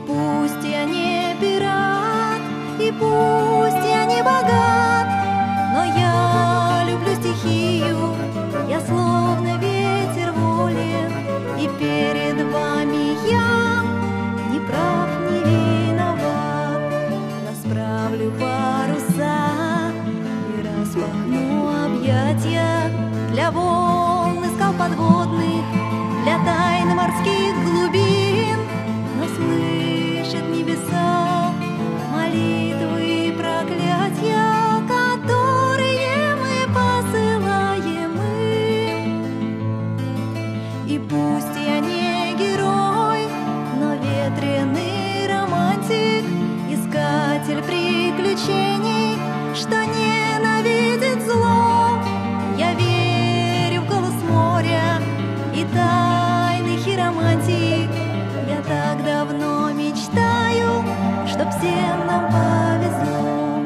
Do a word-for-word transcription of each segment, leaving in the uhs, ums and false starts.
пусть я не пират, и пусть я не богат, но я люблю стихию, я словно ветер волен, и перед вами я не прав, не виноват. Расправлю паруса и распахну объятия для волн и скал подводных, для тайн морских глубин. Но слышат небеса молитвы и проклятия, которые мы посылаем им. И пусть я не герой, но ветреный романтик, искатель приключений, что ненавидит зло. Я верю в голос моря и тайных и романтик. Я так давно мечтаю, чтоб всем нам повезло.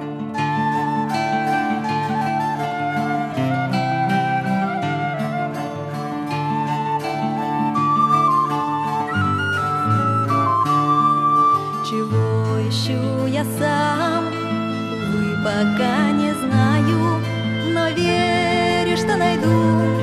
Чего ищу я сам, увы, пока не знаю, но верю, что найду.